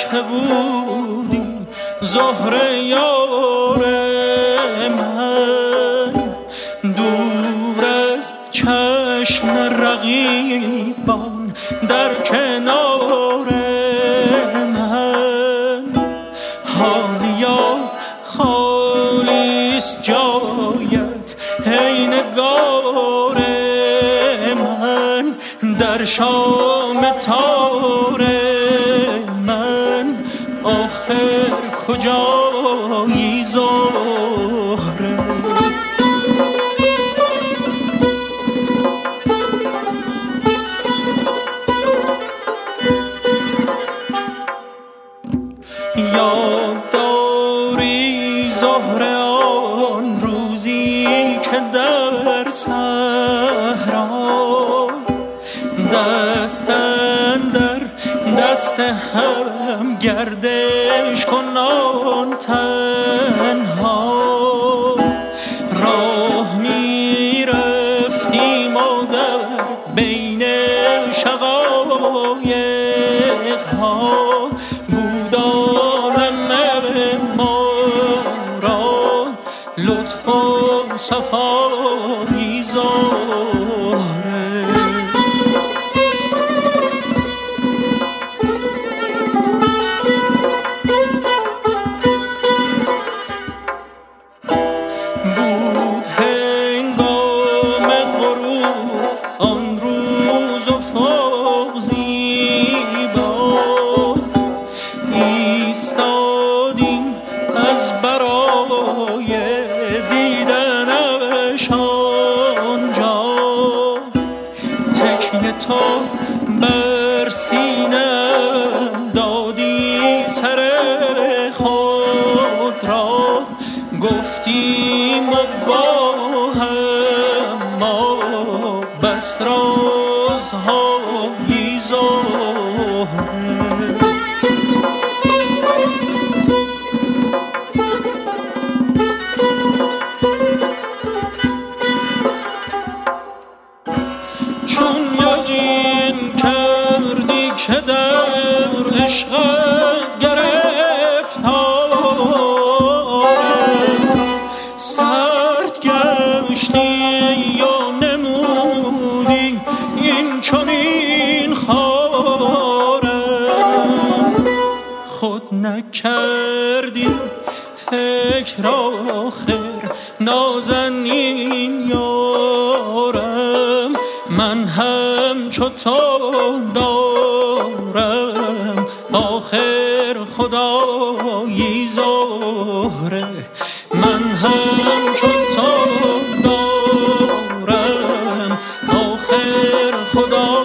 که بودی زهره یار من، دور از چشم رقیبان در کنار من. حالیا خالیست جایت ای نگار من، در شام تار من آخر کجایی زهره؟ یاد داری زهره آن روزی که در صحرا دست اندر دست هم گردش کنان تنها راه می رفتیم و در بین شقایق ها بود عالم ما را لطف و صفایی زهره. بود هنگام غروب آن روز افق زیبا، ایستادیم از برای دیدنش آنجا، تکیه تو بر سینه‌ام دادی سر خود را، گفتیم و با هم ما بس رازهایی زهره. چون یقین کردی که در عشقت گرفتارم، سرد گشتی یا نمودی این چنین خارم، خود نکردی فکر آخر نازنین یارم، من هم چو تو دارم آخر خدایی زهره. من هم چو تو دارم آخر خدا